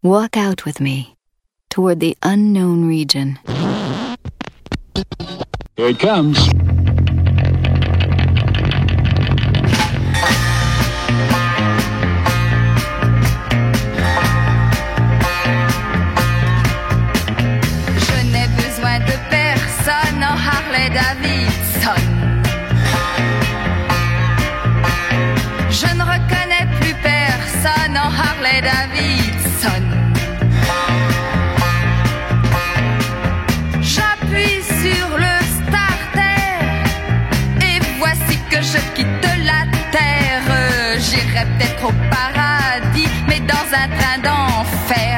Walk out with me toward the unknown region. Here it comes. Je n'ai besoin de personne en Harley Davidson. Je ne reconnais plus personne en Harley Davidson. J'appuie sur le starter et voici que je quitte la terre. J'irai peut-être au paradis, mais dans un train d'enfer.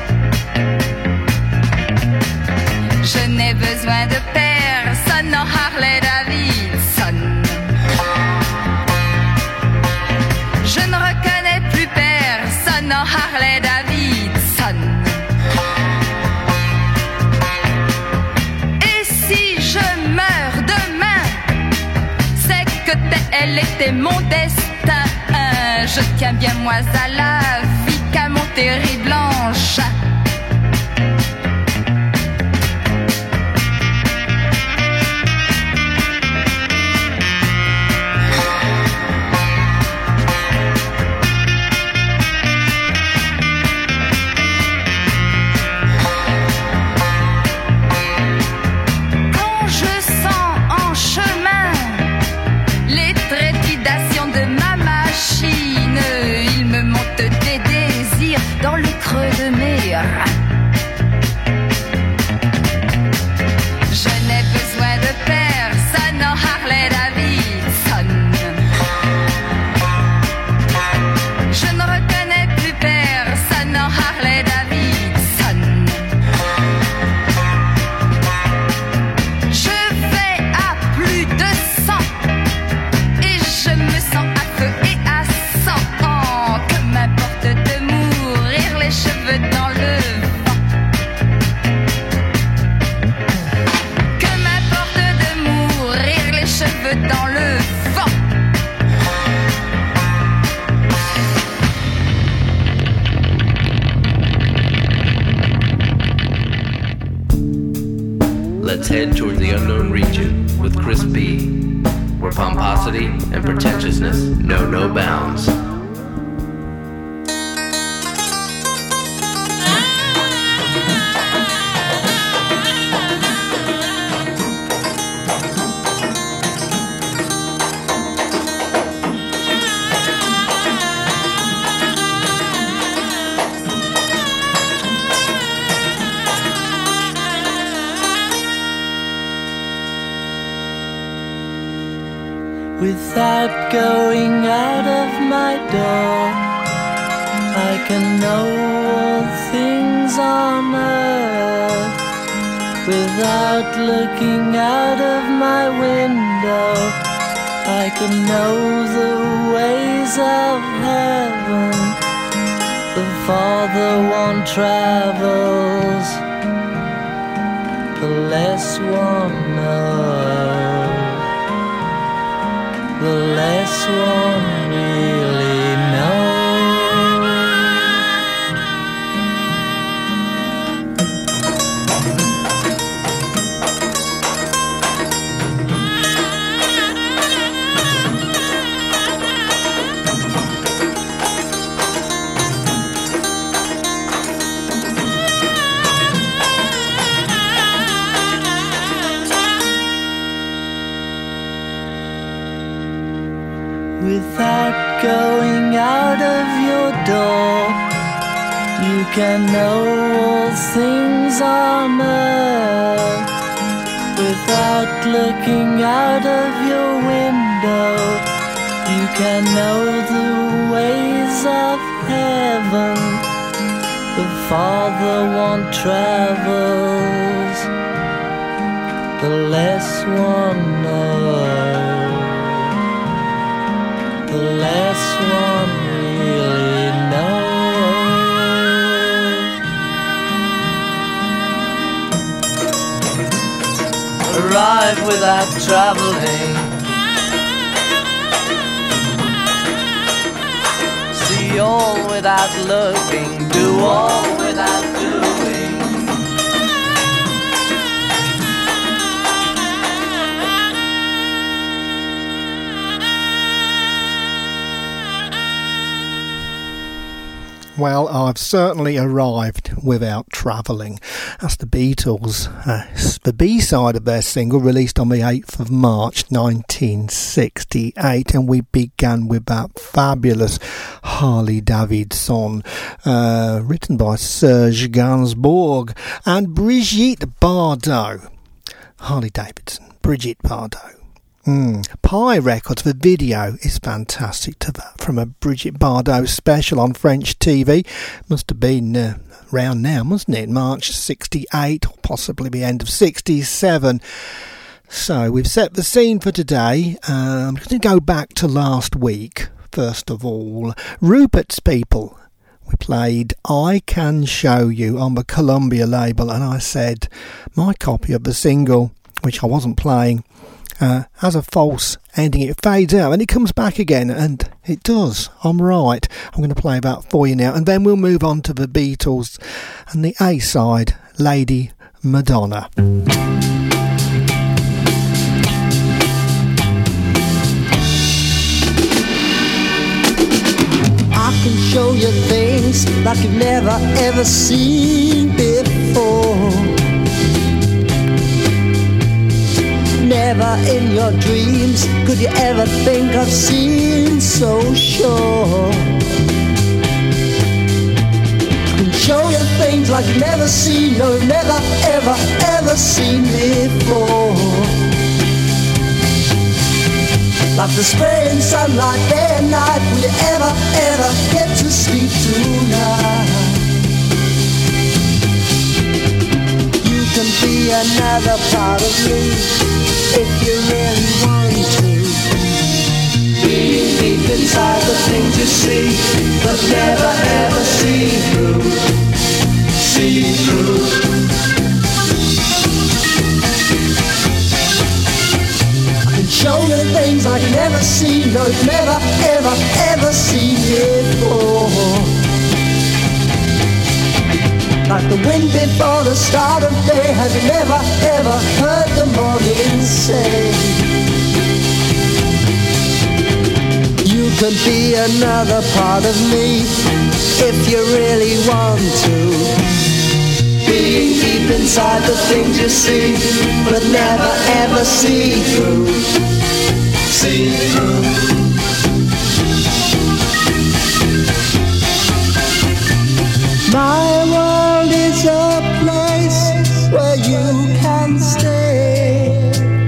Je n'ai besoin de personne en Harley Davidson. Je ne reconnais plus personne en Harley Davidson. Et si je meurs demain, c'est que elle était mon destin. Je tiens bien moi à la vie qu'à mon terrible engin. Dans le creux de mes reins. Je n'ai besoin de personne en Harley Davidson. Je ne reconnais plus personne en Harley Davidson. Je vais à plus de 100 et je me sens à feu et à sang. Que m'importe de mourir les cheveux dans le vent. Que m'importe de mourir les cheveux dans le vent. Let's head toward the unknown region with Chris B, where pomposity and pretentiousness know no bounds. Without going out of my door, I can know all things on earth. Without looking out of my window, I can know the ways of heaven. The farther one travels, the less one knows. The less one really knows. Without going out of your door, you can know all things on earth. Without looking out of your window, you can know the ways of heaven. The farther one travels, the less one knows. The less one really knows. Arrive without traveling, see all without looking, do all Well, I've certainly arrived without travelling. That's the Beatles. The B-side of their single, released on the 8th of March 1968, and we began with that fabulous Harley Davidson, written by Serge Gainsbourg and Brigitte Bardot. Harley Davidson, Brigitte Bardot. Pie Records, the video is fantastic to that, from a Brigitte Bardot special on French TV. Must have been around now, mustn't it? March 68, or possibly the end of 67. So we've set the scene for today. I'm going to go back to last week. First of all, Rupert's People. We played I Can Show You on the Columbia label, and I said my copy of the single, which I wasn't playing, has a false ending. It fades out and it comes back again, and it does. I'm right. I'm going to play that for you now, and then we'll move on to the Beatles and the A-side, Lady Madonna. I can show you things like you've never ever seen before. Never in your dreams could you ever think of seeing so sure. I can show you things like you've never seen, no, never ever ever seen before. Like the spraying sunlight day and night, will you ever ever get to sleep tonight? You can be another part of me if you really want to. Being deep inside the things you see, but never ever see through. See through. I can show you things like you've never seen, no, you've never ever ever seen before. Like the wind before the start of day, have you never ever heard the morning say? You could be another part of me if you really want to. Being deep inside the things you see, but never ever see through. See through. My world is a place where you can stay.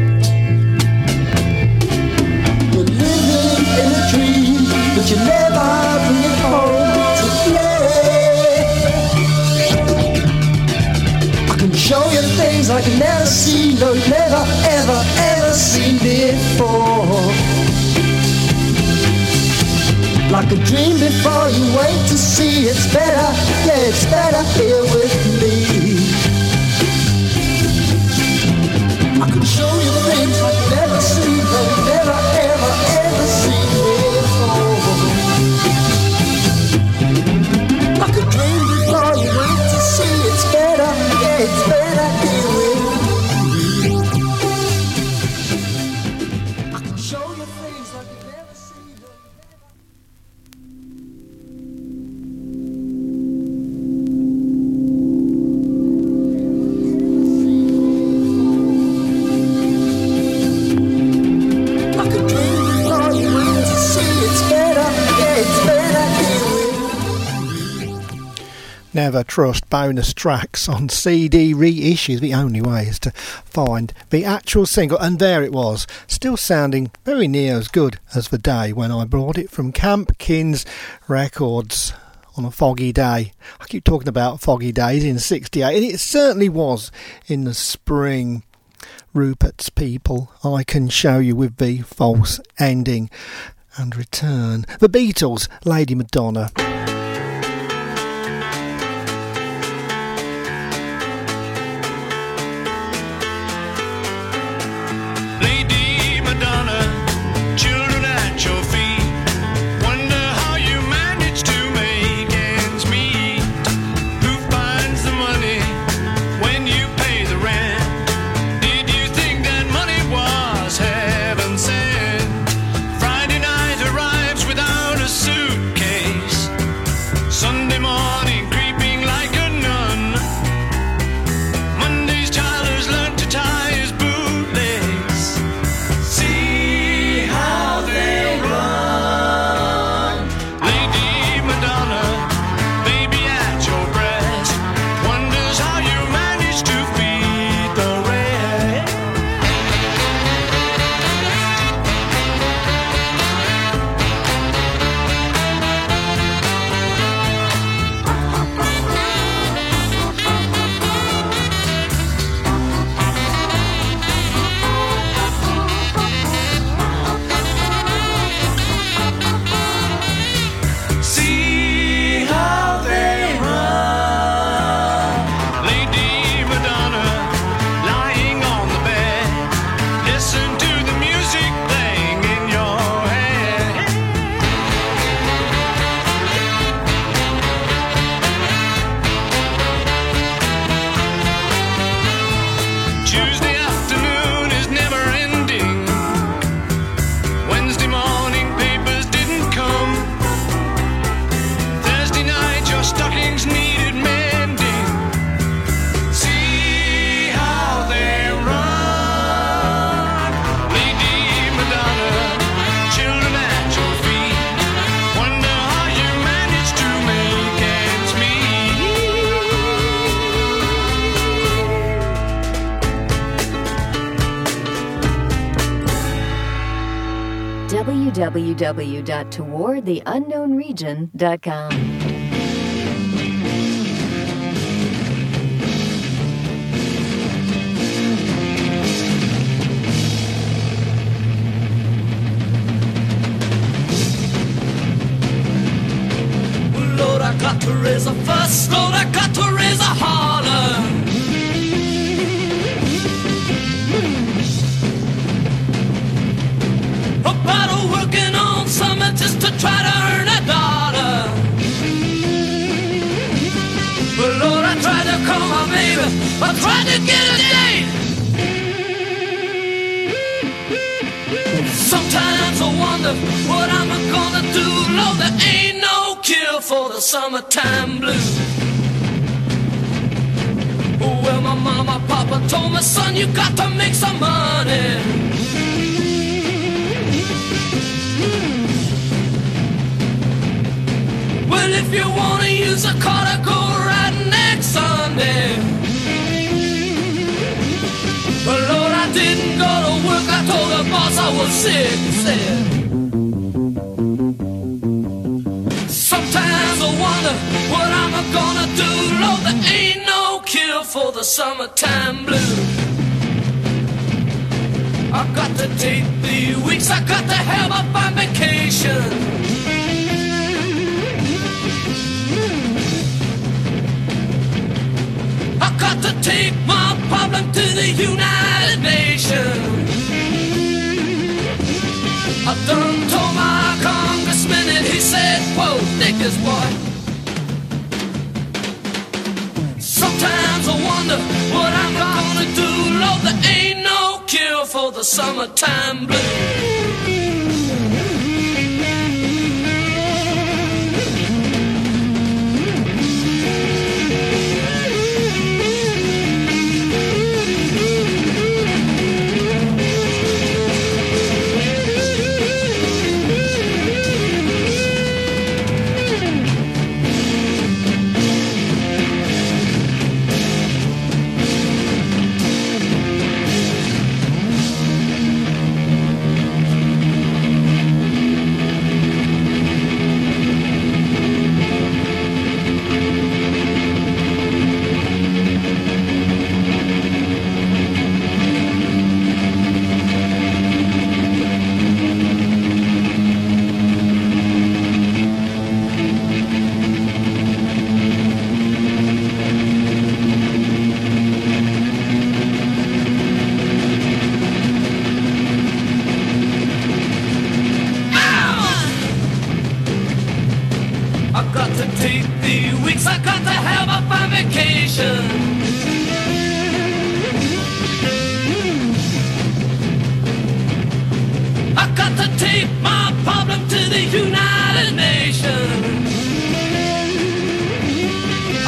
You're living in a dream, but you never bring it home to play. I can show you things like you've never seen, no, you've never ever ever seen before. Like a dream before you wait to see, it's better, yeah, it's better here with me. I can show you things like you've never seen, but you've never ever ever seen before. Like a dream before you wait to see, it's better, yeah, it's better here with me. I can show you things like you've never seen. Never trust bonus tracks on CD reissues. The only way is to find the actual single, and there it was, still sounding very near as good as the day when I brought it from Camp Kins Records on a foggy day. I keep talking about foggy days in 68, and it certainly was in the spring. Rupert's People, I Can Show You, with the false ending and return. The Beatles, Lady Madonna. Friday night arrives without a suitcase. morning creeping like a nun. Monday's child has learned to tie his bootlegs. See how they run. Lady Madonna, baby at your breast, wonders how you manage to feed the rest. See how they run. Lady Madonna, lying on the bed, listen to the music playing in your head. Tuesday afternoon is never ending. Wednesday morning papers didn't come. Thursday night your stockings needed mending. See how they run. Lady Madonna, children at your feet, wonder how you manage to make ends www.towardtheunknownregion.com. Lord, I got to raise a fuss. Lord, I got to raise a holler. About working on summer just to try to earn a dollar. But Lord, I tried to call my baby, I tried to get a date. Sometimes I wonder what I'm gonna do. Lord, there ain't no cure for the summertime blues. Well, my mama, papa told me, son, you got to make some money. Well, if you wanna use a car to go riding next Sunday. Well, Lord, I didn't go to work. I told the boss I was sick. Said, sometimes I wonder what I'm gonna do. Lord, there ain't no cure for the summertime blues. I got to take 3 weeks. I got to have a fun vacation. I got to take my problem to the United Nations. I done told my congressman and he said, whoa, dig this boy. Sometimes I wonder what I'm gonna do. Lord, there ain't no cure for the summertime blues.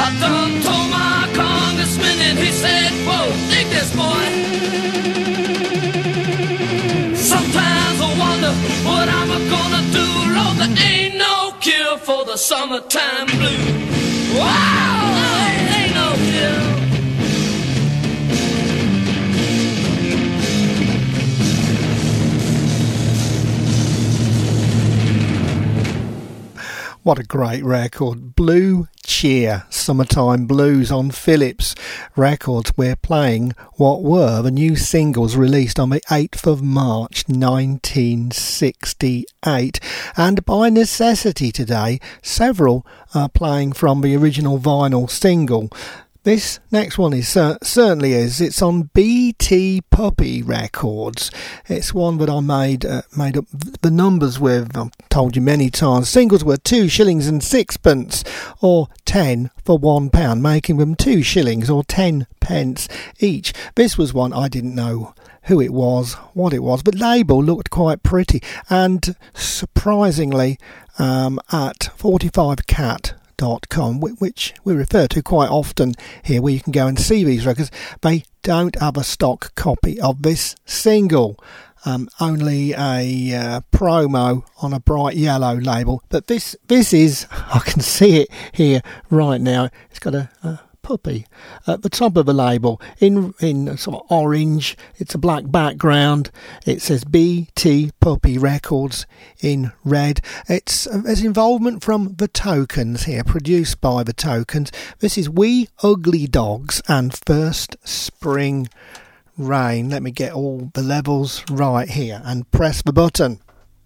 I done told my congressman and he said, whoa, dig this boy. Sometimes I wonder what I'm gonna do. Lord, there ain't no cure for the summertime blues. Wow, there ain't no cure. What a great record. Blue Cheer, Summertime Blues on Philips Records. We're playing what were the new singles released on the 8th of March 1968. And by necessity today, several are playing from the original vinyl single. This next one is certainly is. It's on BT Puppy Records. It's one that I made up the numbers with. I've told you many times. Singles were 2 shillings and 6pence or 10 for £1, making them 2 shillings or 10 pence each. This was one I didn't know who it was, what it was, but label looked quite pretty, and surprisingly at 45cat.com, which we refer to quite often here, where you can go and see these records. They don't have a stock copy of this single, only a promo on a bright yellow label. But this is, I can see it here right now, it's got a puppy at the top of the label in sort of orange. It's a black background. It says BT Puppy Records in red. There's involvement from The Tokens here, produced by The Tokens. This is We Ugly Dogs and First Spring Rain. Let me get all the levels right here and press the button.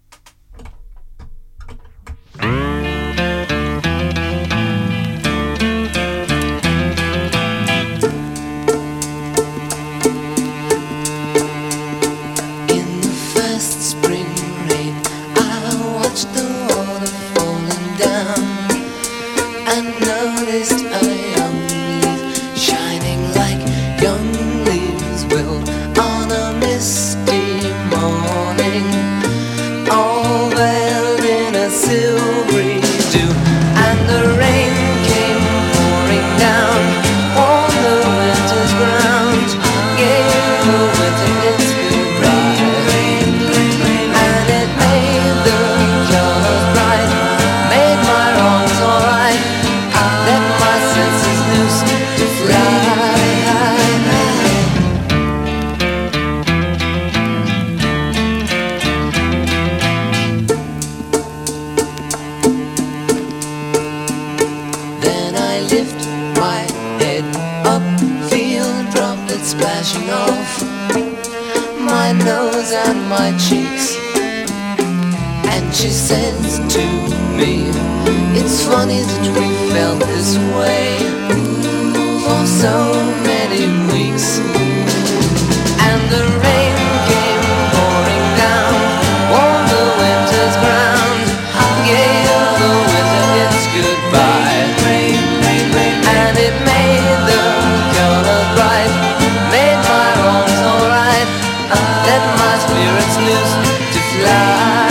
And my cheeks, and she says to me, it's funny that we felt this way for so many weeks. And the rain came pouring down on the winter's ground, gave the winter its goodbye, and it made the colors bright, made my wrongs alright, let my spirits loose to fly.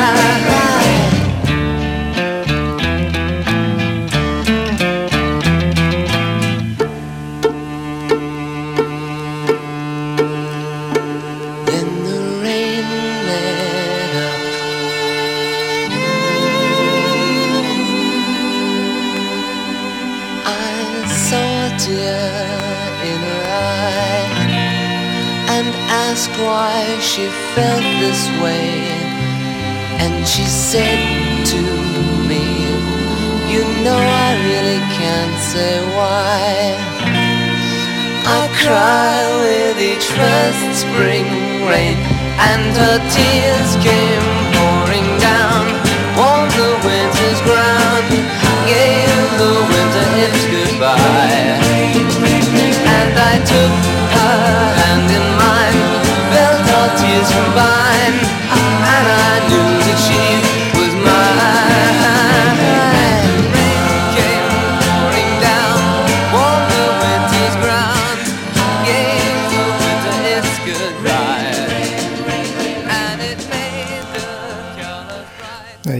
Then the rain let up, I saw a tear in her eye and asked why she felt this way, and she said to me, you know I really can't say why. I cry with each first spring rain, and her tears came pouring down on the winter's ground, gave the winter its goodbye. And I took her hand in mine, felt our tears combine, and I knew that she was mine. Rain came pouring down on the winter's ground, gave the winter its goodbye, and it made the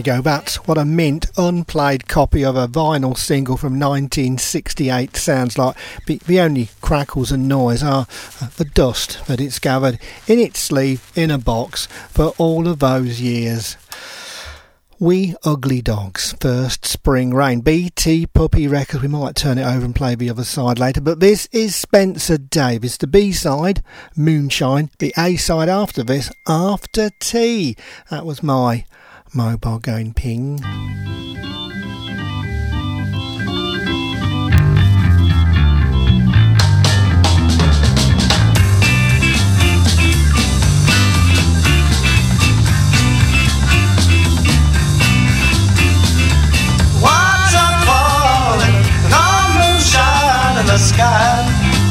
go. That's what a mint unplayed copy of a vinyl single from 1968 sounds like. The only crackles and noise are the dust that it's gathered in its sleeve in a box for all of those years. We Ugly Dogs, First Spring Rain, BT Puppy Records. We might turn it over and play the other side later, but this is Spencer Davis, the B-side, Moonshine, the A-side after this, After Tea. That was my mobile going ping. The sky.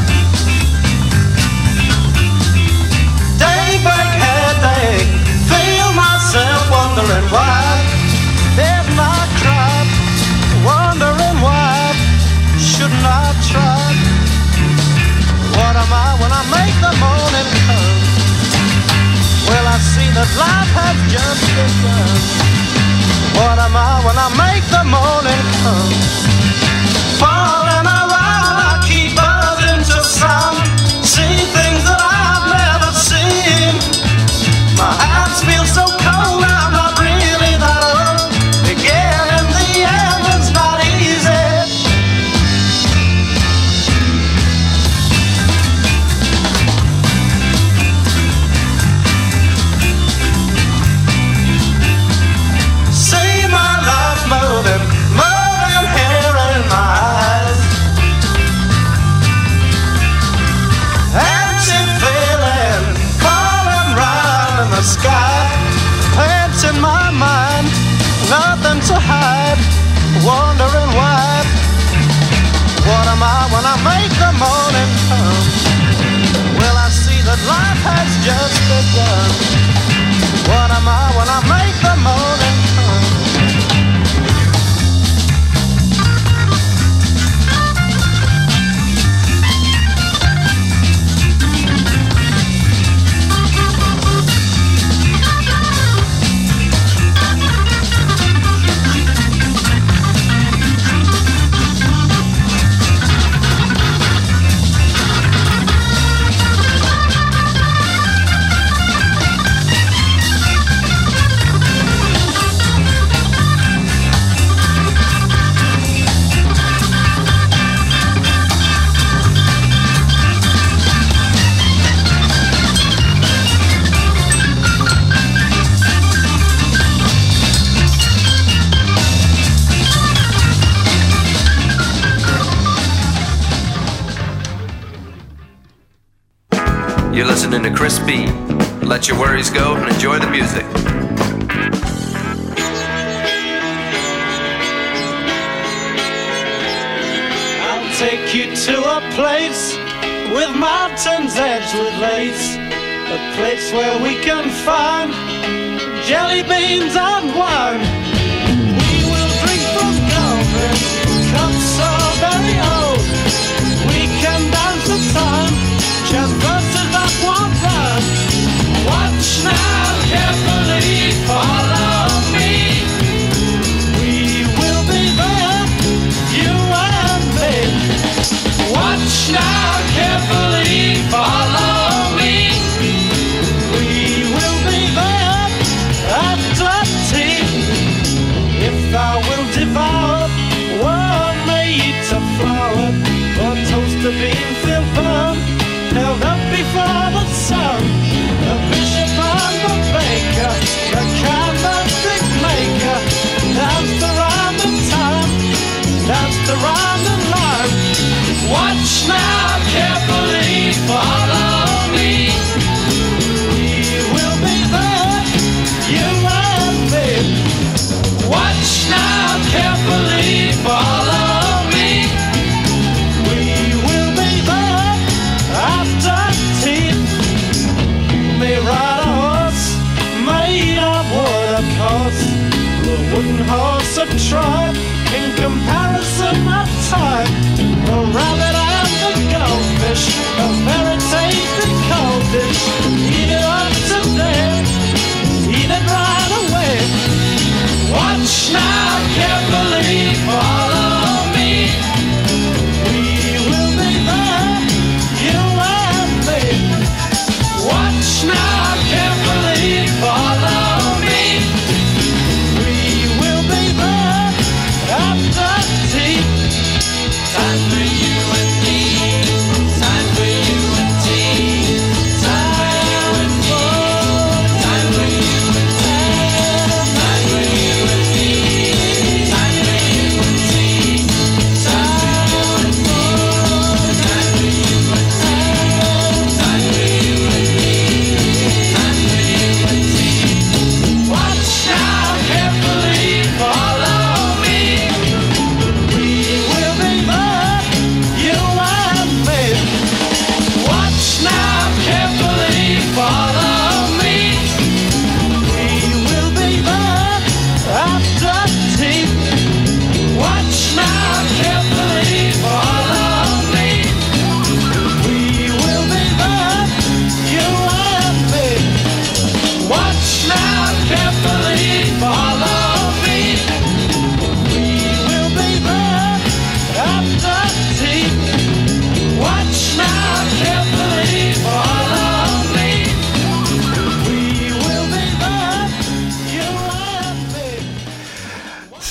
Daybreak headache, feel myself wondering why didn't I cry, wondering why shouldn't I try. What am I when I make the morning come? Well, I see that life has just begun. What am I when I make the morning come? Falling around, I keep buzzing to sound, see things that I've never seen. My hands feel so cold, I'm not really that old. Again, in the end, it's not easy. See my life moving, moving here in my eyes. Empty feeling, falling round in the sky. Paint in my mind, nothing to hide, wondering why. What am I when I make the morning come? Well, I see that life has just begun. What am I when I make the morning come? You're listening to Chris B. Let your worries go and enjoy the music. I'll take you to a place with mountains edged with lace, a place where we can find jelly beans and wine. We will drink from golden cups so very old. We can dance the time, chant verses that won't run. Watch now, carefully follow me. We will be there, you and me. Watch now, carefully follow me. We will be there after tea. If thou wilt devour, one may eat a flower, one toast to being filled firm, held up before the sun. The bishop and the baker, the candlestick maker, danced around the time, danced around the line. Watch now, carefully follow me. We will be there, you and me. Watch now, carefully follow me. We will be there.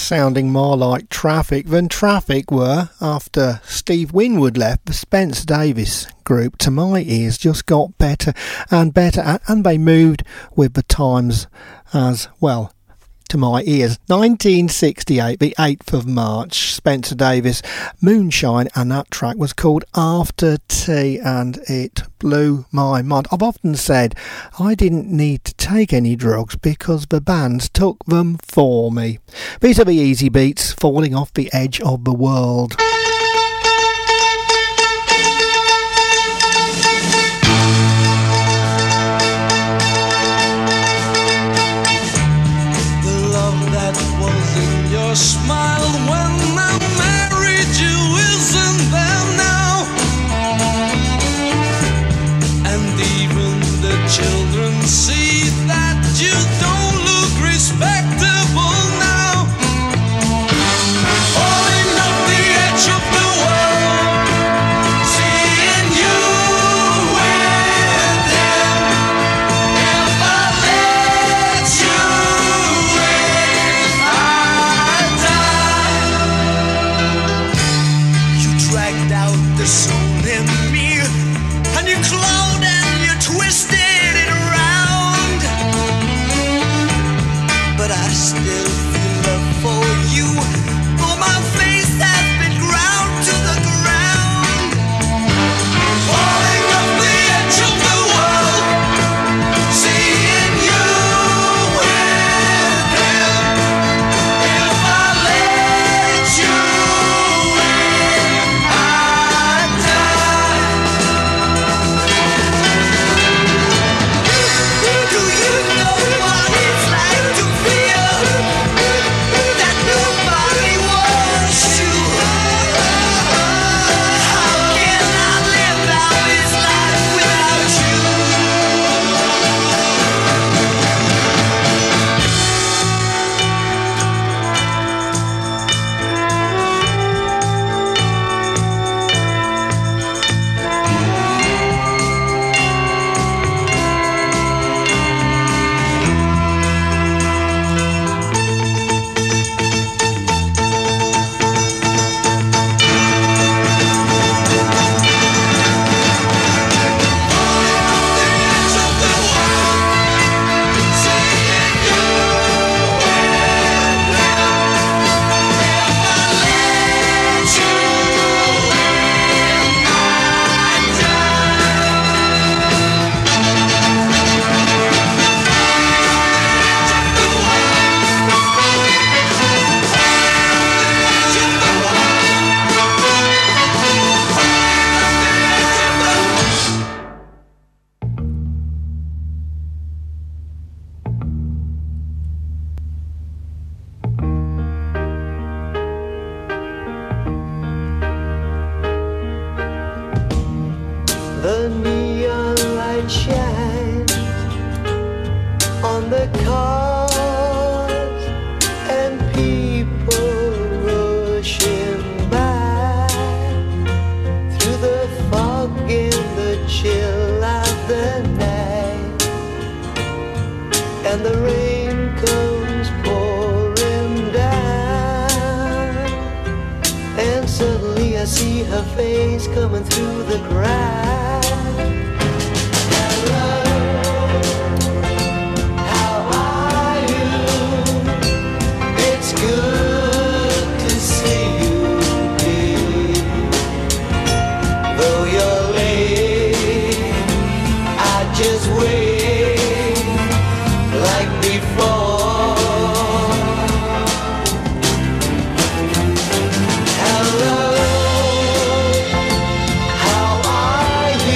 sounding more like Traffic than Traffic were after Steve Winwood left. The Spence Davis group, to my ears, just got better and better, and they moved with the times as well. To my ears, 1968, the 8th of March, Spencer Davis, Moonshine, and that track was called After Tea, and it blew my mind. I've often said I didn't need to take any drugs because the bands took them for me. These are the Easy Beats, Falling Off the Edge of the World. Smile when I married you isn't there now, and even the children see that you don't look respectable now. Falling off the edge of the world, seeing you with him. If I let you soul in me, and you clawed and you twisted it around, but I still feel love for you, though my face has been ground to the ground. Falling off the edge of the world, seeing you with him. If I let you The neon light shines on the cars and people rushing by through the fog and the chill of the night, and the rain comes pouring down, and suddenly I see her face coming through the crowd. Hello, how are you?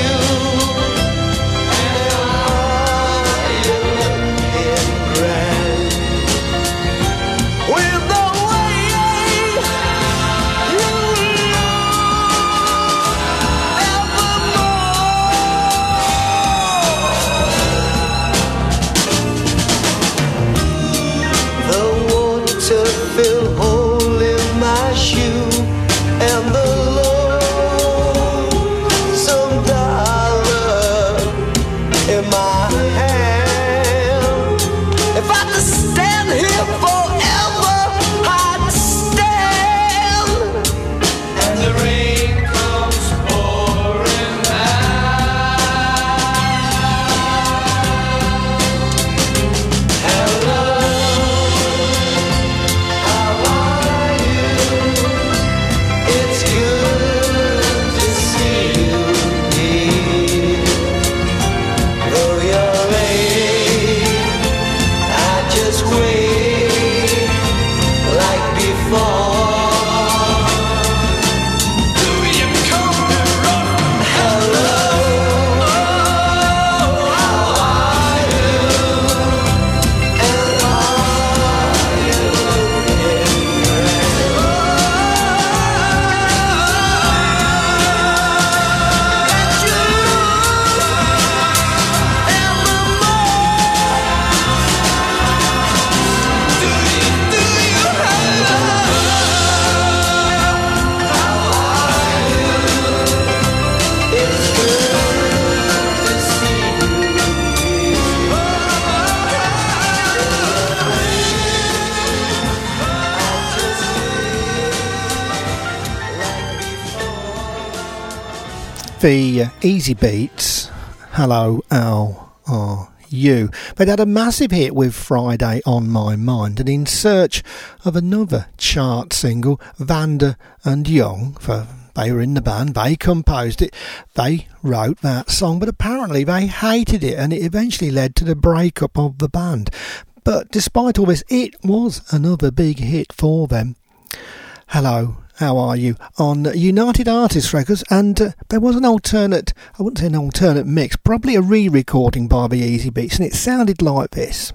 the Easy Beats, Hello, How Are You? They'd had a massive hit with Friday on My Mind, and in search of another chart single, Vanda and Young, they were in the band, they composed it, they wrote that song, but apparently they hated it, and it eventually led to the breakup of the band. But despite all this, it was another big hit for them. Hello, How Are You? On United Artists Records, and there was an alternate, I wouldn't say an alternate mix, probably a re-recording by the Easy Beats, and it sounded like this.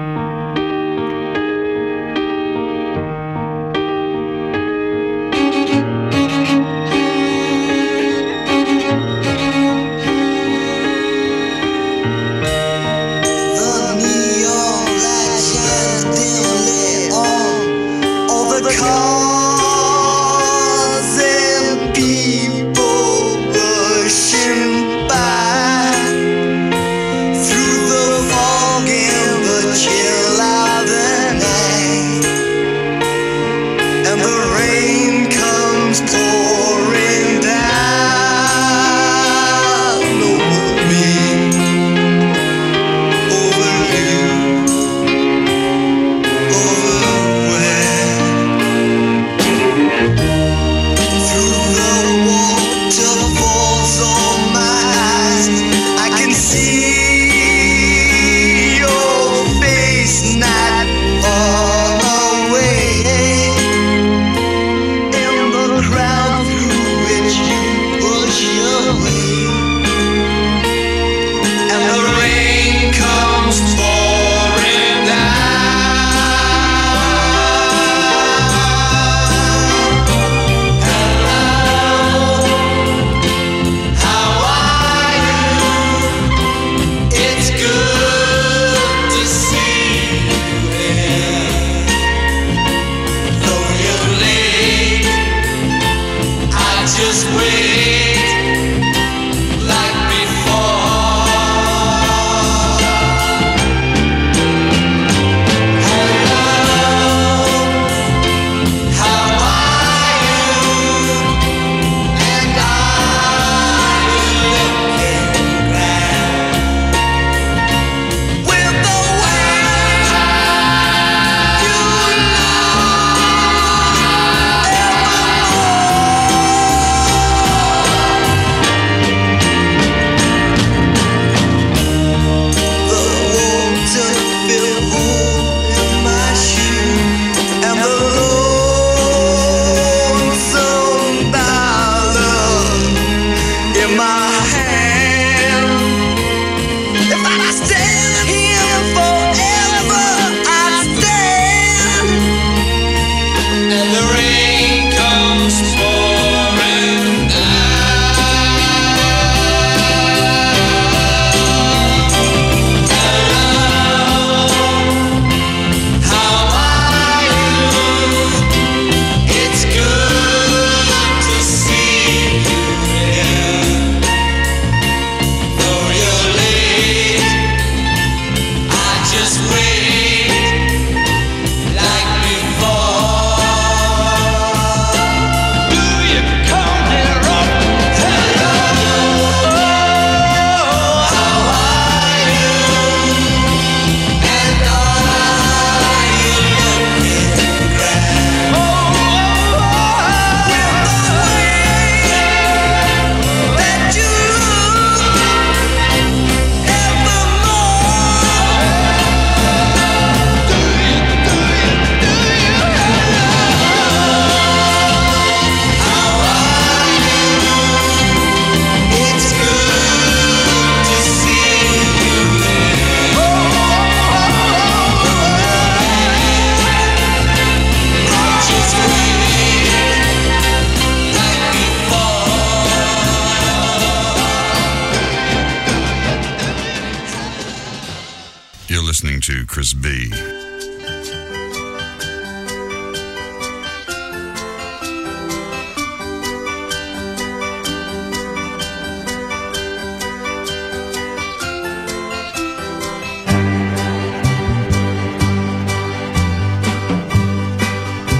listening to Chris B.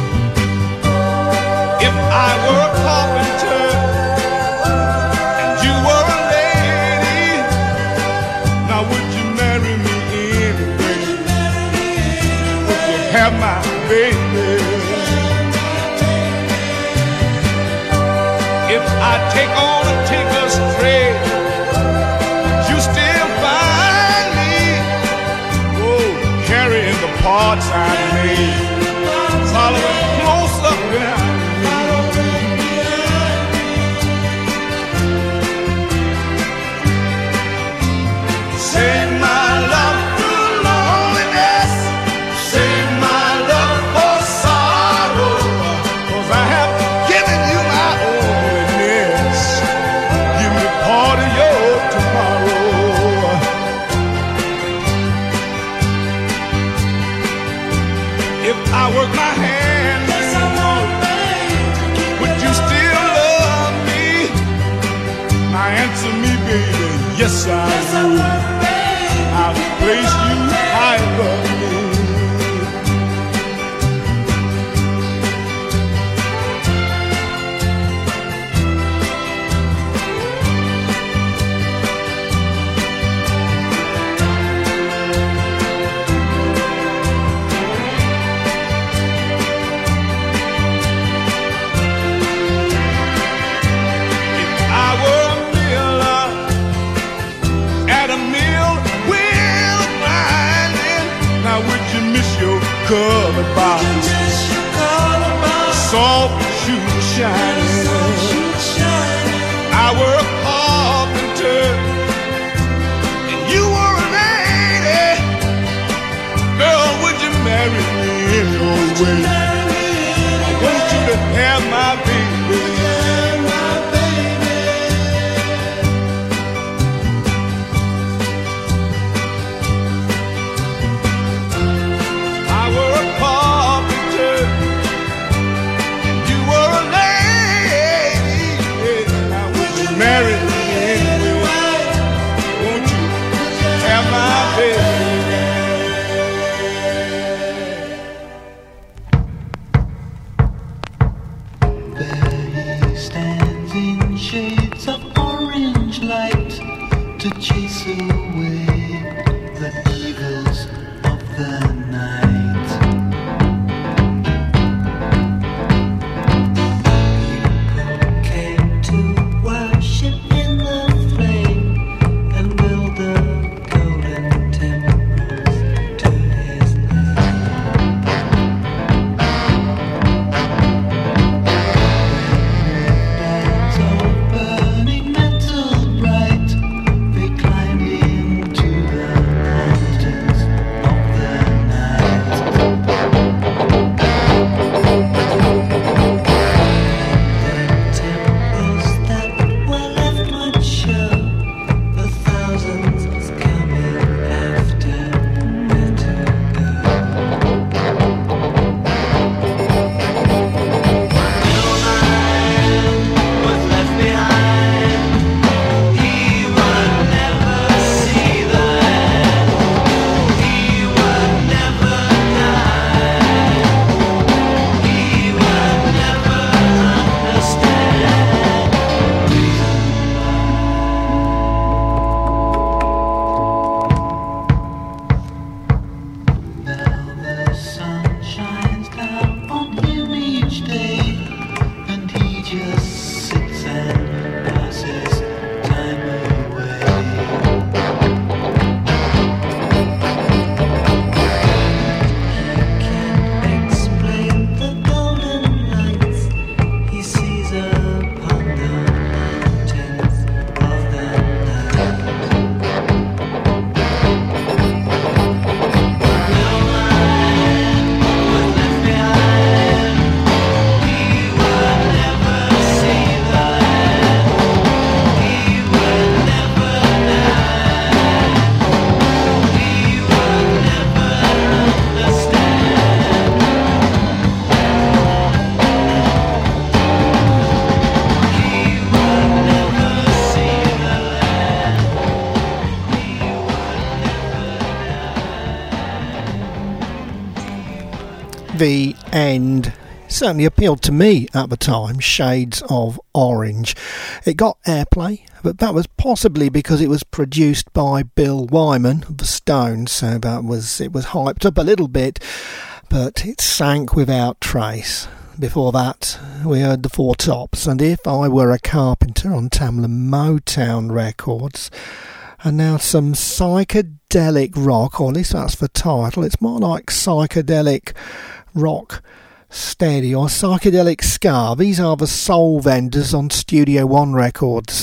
If I were a carpenter and you I take on a tinker's trade. You still find me, oh, carrying the parts I made, following close up behind me. Save my love through loneliness, save my love for sorrow, 'cause I have given you my onlyness. Give me part of your tomorrow. If I work my hands, yes, I want, would you still love me? Now answer me, baby, yes I would. I'll place you high above me. Covered box, soft shoe shining. I were a carpenter, and you were a lady. Girl, would you marry me in your way? I want you to have my baby. Marry me anyway. Won't you have my baby? There he stands in shades of orange light to chase away the evils of the night. People came to worship in the flame and build the golden temples to his name. Bands of burning metal bright, they climbed into the mountains of the night. Temples that were left would show the thousands coming after where to go. No man was left behind. He would never see the end. He would never die. He would never understand. Now the sun shines down on him each day, and he just sits and passes time away. I can't explain the golden lights he sees upon the mountains of the night. No man was left behind. He would never see the end. He would never die. He would never understand. He would never see the land. He would The End certainly appealed to me at the time, Shades of Orange. It got airplay, but that was possibly because it was produced by Bill Wyman of the Stones, so it was hyped up a little bit, but it sank without trace. Before that, we heard the Four Tops and If I Were a Carpenter on Tamla Motown Records. And now some psychedelic rock, or at least that's the title. It's more like psychedelic rock steady or psychedelic ska. These are the Soul Vendors on Studio One Records.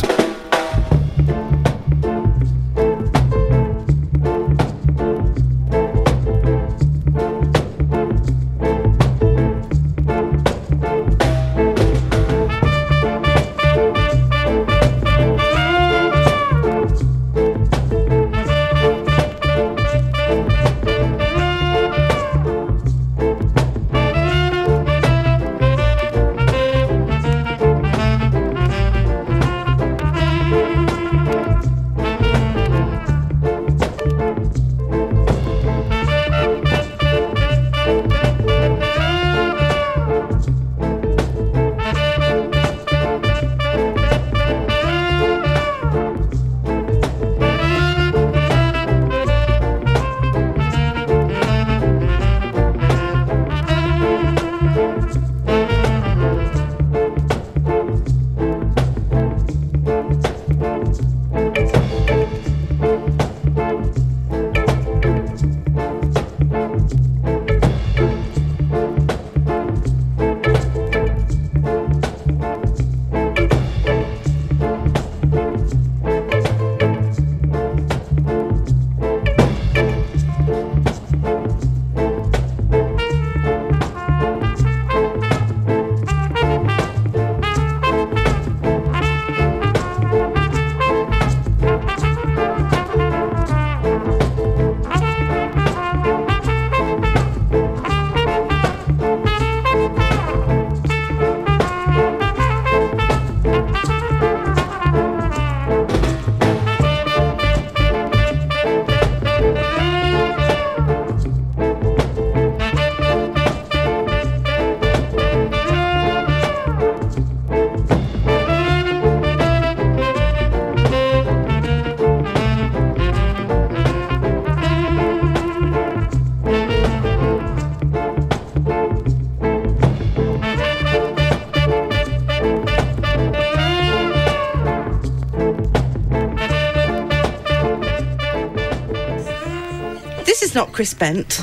Not Chris Bent.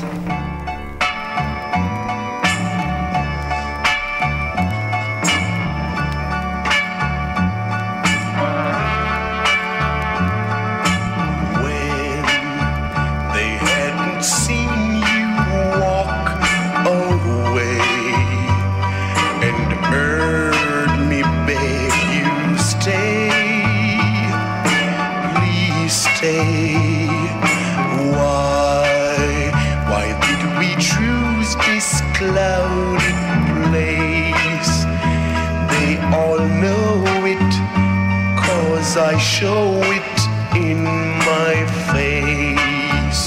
I show it in my face.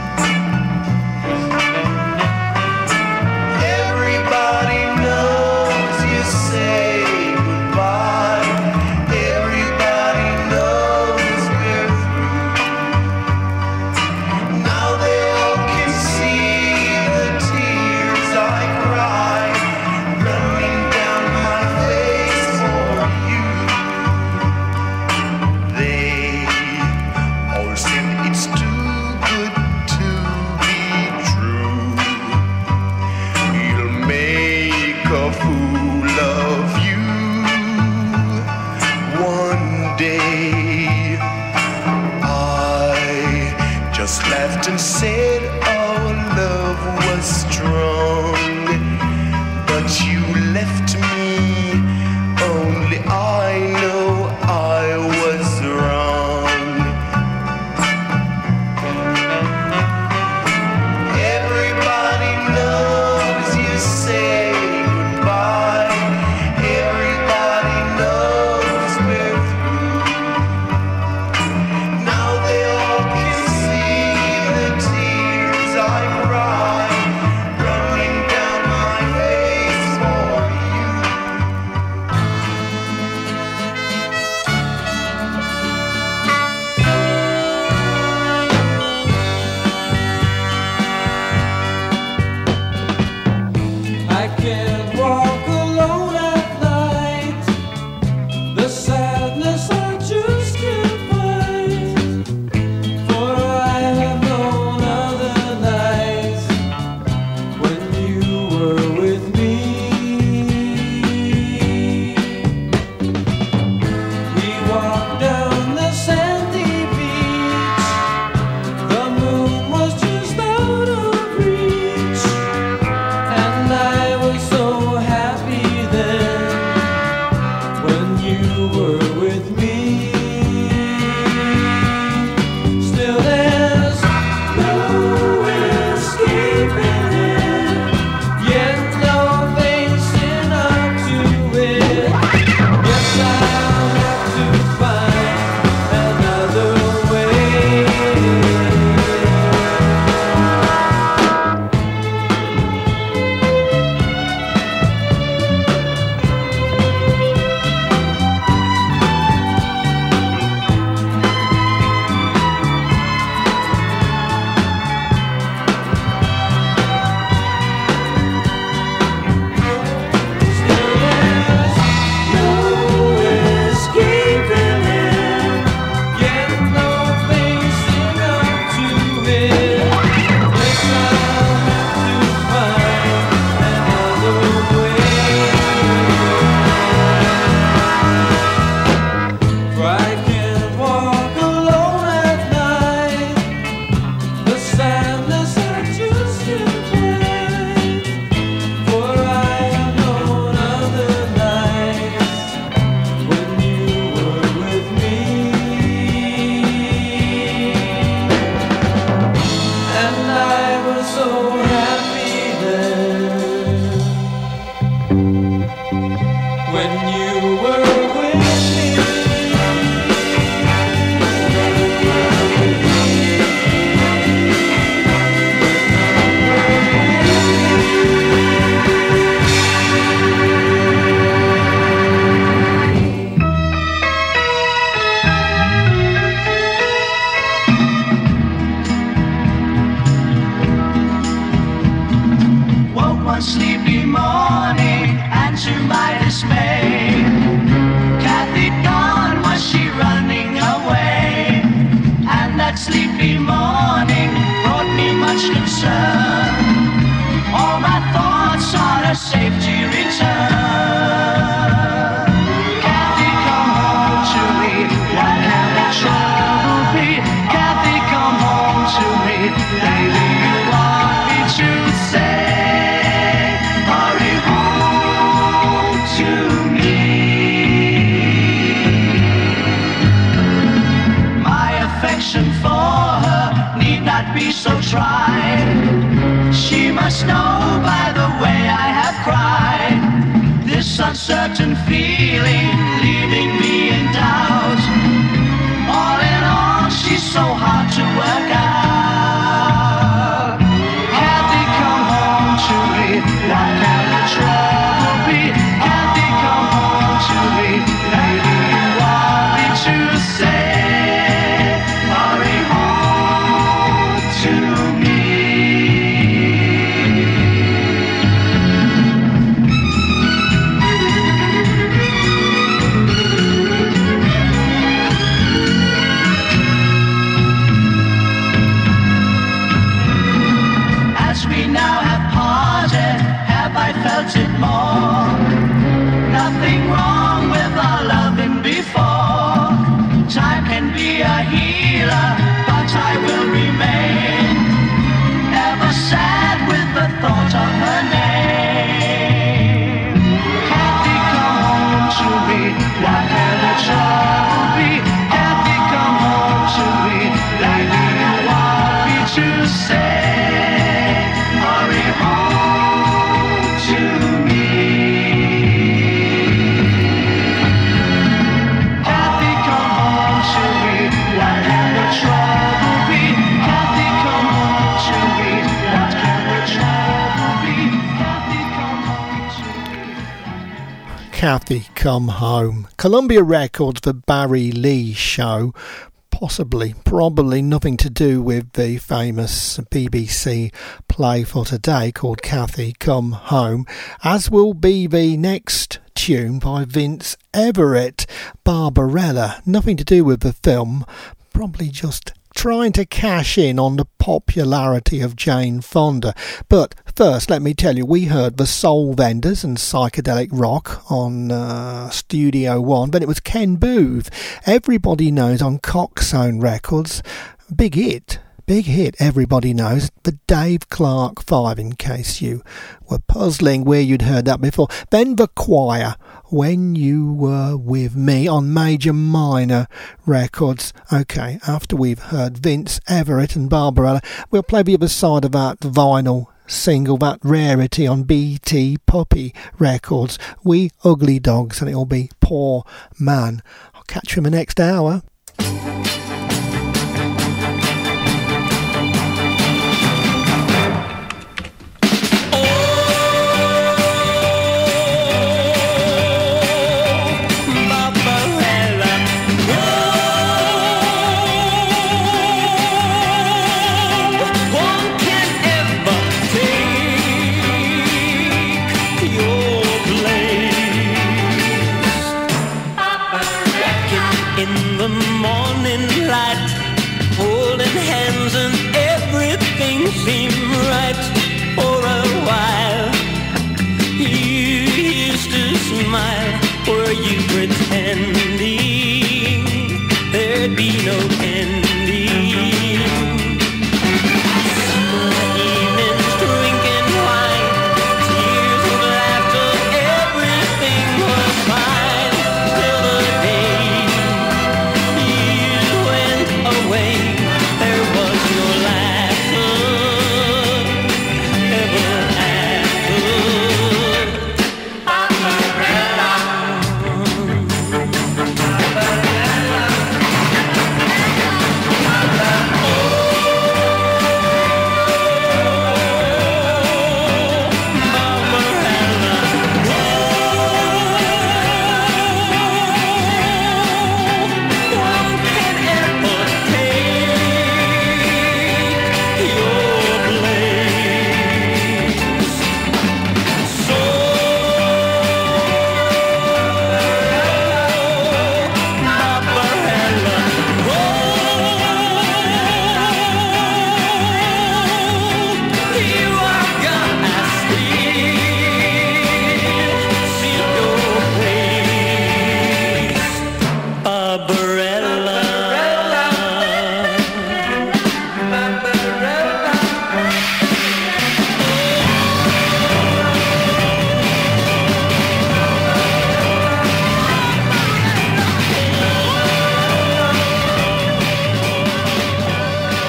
Everybody knows you say goodbye. Everybody knows we're through. Now they all can see the tears I cry running down my face for you. They all said it's too uncertain feeling, leaving me in doubt. All in all, she's so hard to work out. Kathy, come home to me. What can the trouble be? Kathy, come home to me. Maybe you want me to say, hurry home to me. As we now have parted, have I felt it more? Nothing wrong with our loving before. Time can be a healer, but I will remain ever sad with the thought of her name. Kathy, come home to me. What can the trouble be? Kathy, come home to me. Maybe you want me to say, hurry home to me. Kathy, come home to me. What can the trouble be? Kathy, come home to me. What can the trouble be? Kathy, come home to me. Kathy, come home. Columbia Records, the Barry Lee Show. Possibly, probably nothing to do with the famous BBC play for today called Kathy Come Home, as will be the next tune by Vince Everett, Barbarella. Nothing to do with the film, probably just trying to cash in on the popularity of Jane Fonda. But first, let me tell you, we heard the Soul Vendors and Psychedelic Rock on Studio One. Then it was Ken Booth, Everybody Knows, on Coxsone Records. Big hit, everybody knows. The Dave Clark 5, in case you were puzzling where you'd heard that before. Then the Choir, When You Were With Me, on Major Minor Records. Okay, after we've heard Vince Everett and Barbarella, we'll play the other side of that vinyl single, that rarity on BT Puppy Records, We Ugly Dogs, and it'll be Poor Man. I'll catch you in the next hour.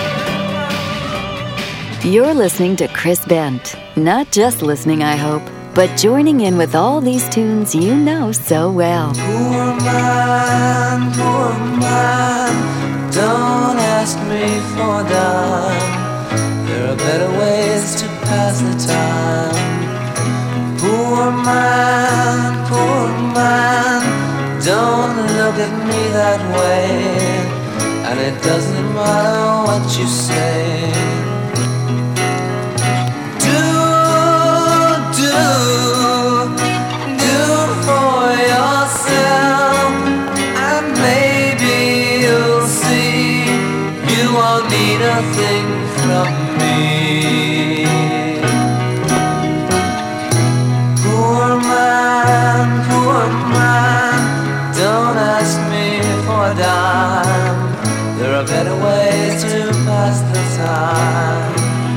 You're listening to Chris Bent. Not just listening, I hope. but joining in with all these tunes you know so well. Poor man, don't ask me for a dime. There are better ways to pass the time. Poor man, don't look at me that way. And it doesn't matter what you say. Do for yourself, and maybe you'll see you won't need a thing from me. Poor man, don't ask me for a dime. There are better ways to pass the time.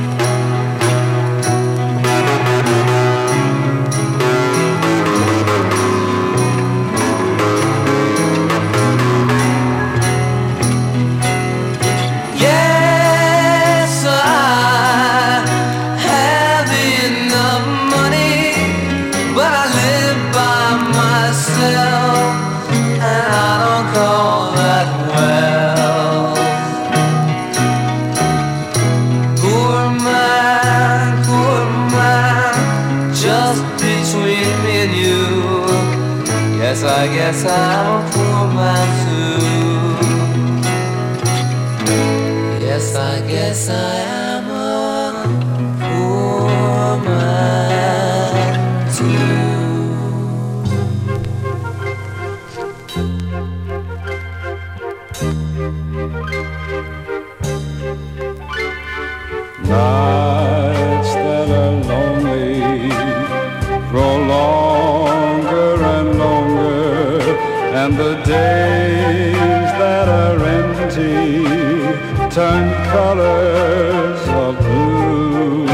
I guess I'm a poor man too. Yes, I guess I am a poor man too. Nights that are lonely grow longer and longer, and the days that are empty turn colors of blue.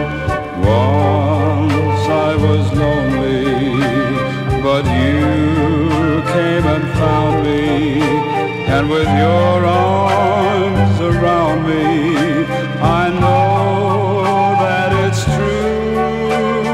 Once I was lonely, but you came and found me, and with your arms around me, I know that it's true.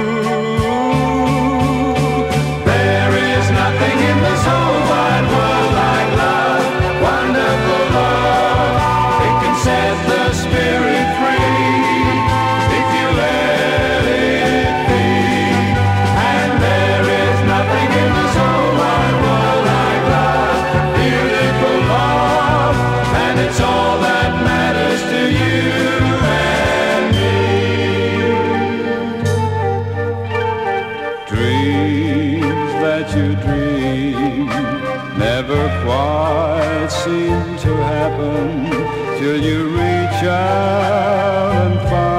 There is nothing in this whole wide world like love, wonderful love. It can set the spirit free if you let it be. And there is nothing in this whole wide world like love, beautiful love. And it's all that matters to you and me. Dreams that you dream never quite seem to happen till you reach out and find